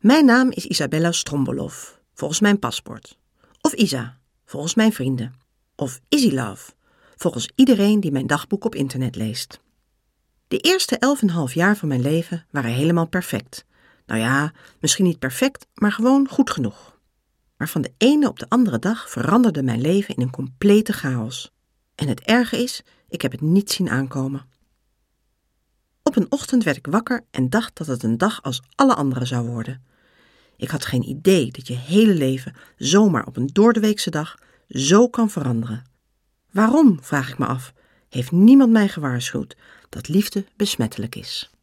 Mijn naam is Isabella Strombolov, volgens mijn paspoort. Of Isa, volgens mijn vrienden. Of Isilove, volgens iedereen die mijn dagboek op internet leest. De eerste 11,5 jaar van mijn leven waren helemaal perfect. Nou ja, misschien niet perfect, maar gewoon goed genoeg. Maar van de ene op de andere dag veranderde mijn leven in een complete chaos. En het erge is, ik heb het niet zien aankomen. Op een ochtend werd ik wakker en dacht dat het een dag als alle andere zou worden. Ik had geen idee dat je hele leven zomaar op een doordeweekse dag zo kan veranderen. Waarom, vraag ik me af, heeft niemand mij gewaarschuwd dat liefde besmettelijk is?